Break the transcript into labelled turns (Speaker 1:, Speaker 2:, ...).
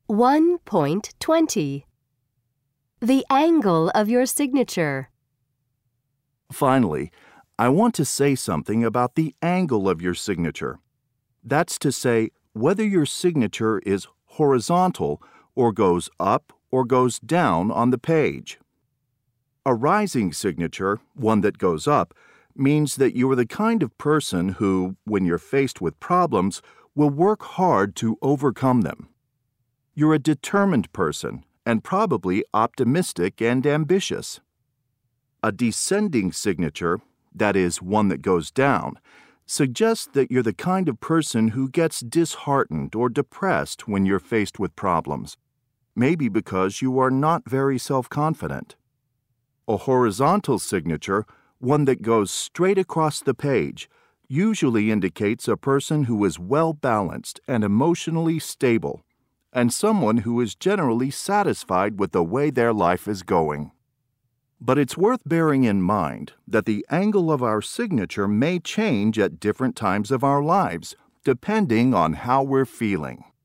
Speaker 1: 1.20. The angle of your signature.
Speaker 2: Finally, I want to say something about the angle of your signature. That's to say, whether your signature is horizontal or goes up or goes down on the page. A rising signature, one that goes up, means that you are the kind of person who, when you're faced with problems, will work hard to overcome them. You're a determined person and probably optimistic and ambitious. A descending signature, that is, one that goes down, suggests that you're the kind of person who gets disheartened or depressed when you're faced with problems, maybe because you are not very self-confident. A horizontal signature, one that goes straight across the page, usually indicates a person who is well-balanced and emotionally stable, and someone who is generally satisfied with the way their life is going. But it's worth bearing in mind that the angle of our signature may change at different times of our lives, depending on how we're feeling.